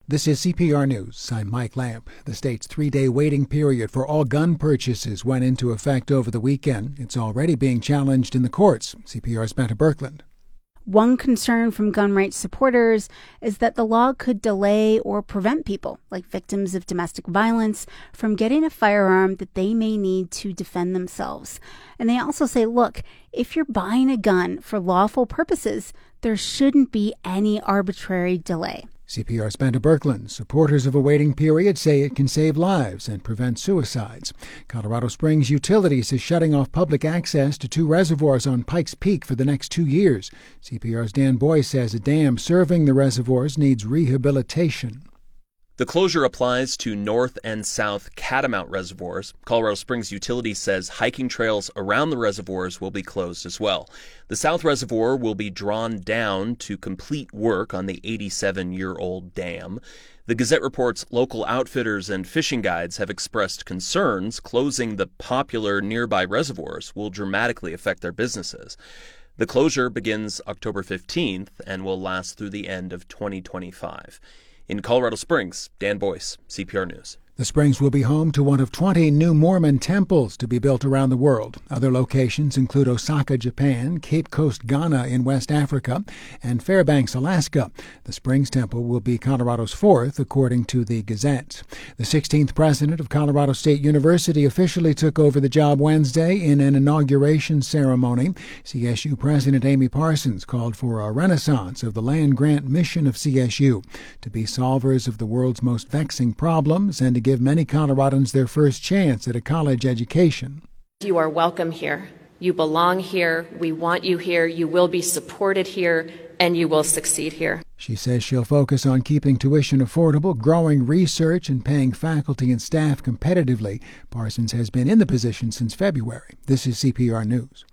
This is CPR News. I'm Mike Lamp. The state's 3-day waiting period for all gun purchases went into effect over the weekend. It's already being challenged in the courts. CPR's Benta Birkeland. One concern from gun rights supporters is that the law could delay or prevent people, like victims of domestic violence, from getting a firearm that they may need to defend themselves. And they also say, look, if you're buying a gun for lawful purposes, there shouldn't be any arbitrary delay. CPR's Benta Birkeland. Supporters of a waiting period say it can save lives and prevent suicides. Colorado Springs Utilities is shutting off public access to 2 reservoirs on Pikes Peak for the next 2 years. CPR's Dan Boyce says a dam serving the reservoirs needs rehabilitation. The closure applies to North and South Catamount reservoirs. Colorado Springs Utilities says hiking trails around the reservoirs will be closed as well. The South Reservoir will be drawn down to complete work on the 87-year-old dam. The Gazette reports local outfitters and fishing guides have expressed concerns closing the popular nearby reservoirs will dramatically affect their businesses. The closure begins October 15th and will last through the end of 2025. In Colorado Springs, Dan Boyce, CPR News. The Springs will be home to one of 20 new Mormon temples to be built around the world. Other locations include Osaka, Japan, Cape Coast, Ghana in West Africa, and Fairbanks, Alaska. The Springs Temple will be Colorado's 4th, according to the Gazette. The 16th president of Colorado State University officially took over the job Wednesday in an inauguration ceremony. CSU President Amy Parsons called for a renaissance of the land-grant mission of CSU to be solvers of the world's most vexing problems and to give many Coloradans their first chance at a college education. You are welcome here. You belong here. We want you here. You will be supported here, and you will succeed here. She says she'll focus on keeping tuition affordable, growing research, and paying faculty and staff competitively. Parsons has been in the position since February. This is CPR News.